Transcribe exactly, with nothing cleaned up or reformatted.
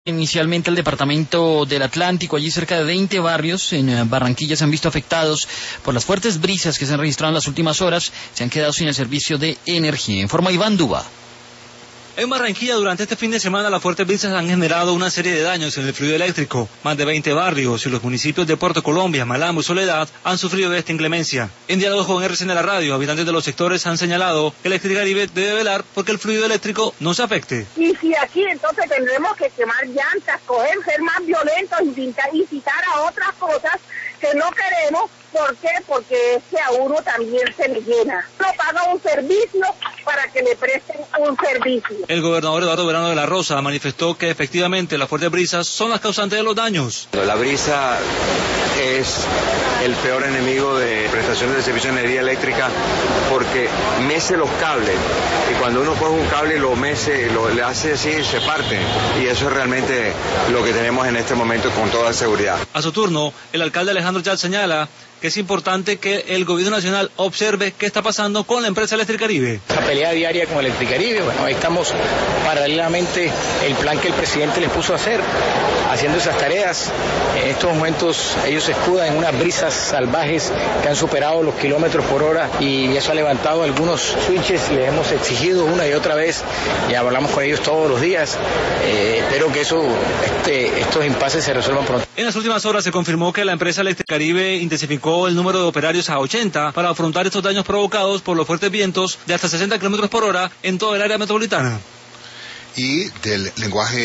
Inicialmente el departamento del Atlántico, allí cerca de veinte barrios en Barranquilla se han visto afectados por las fuertes brisas que se han registrado en las últimas horas, se han quedado sin el servicio de energía. Informa Iván Duba. En Barranquilla, durante este fin de semana, las fuertes brisas han generado una serie de daños en el fluido eléctrico. Más de veinte barrios y los municipios de Puerto Colombia, Malambo y Soledad han sufrido de esta inclemencia. En diálogo con R C N La Radio, habitantes de los sectores han señalado que Electricaribe debe velar porque el fluido eléctrico no se afecte. Y si aquí entonces tendremos que quemar llantas, coger, ser más violentos, incitar, incitar a otras cosas que no queremos. ¿Por qué? Porque es que a uno también se le llena. Uno paga un servicio para que le presten un servicio. El gobernador Eduardo Verano de la Rosa manifestó que efectivamente las fuertes brisas son las causantes de los daños. La brisa es el peor enemigo de prestaciones de servicio de energía eléctrica porque mece los cables y cuando uno coge un cable y lo mece, lo le hace así, se parte y eso es realmente lo que tenemos en este momento con toda seguridad. A su turno, el alcalde Alejandro Yal señala que es importante que el gobierno nacional observe qué está pasando con la empresa Electricaribe. La pelea diaria con Electricaribe, bueno, ahí estamos paralelamente el plan que el presidente les puso a hacer, haciendo esas tareas. En estos momentos ellos se escudan en unas brisas salvajes que han superado los kilómetros por hora y eso ha levantado algunos switches, les hemos exigido una y otra vez y hablamos con ellos todos los días. Eh, espero que eso, este, estos impases se resuelvan pronto. En las últimas horas se confirmó que la empresa Electricaribe intensificó el número de operarios a ochenta para afrontar estos daños provocados por los fuertes vientos de hasta sesenta kilómetros por hora en toda el área metropolitana. Y del lenguaje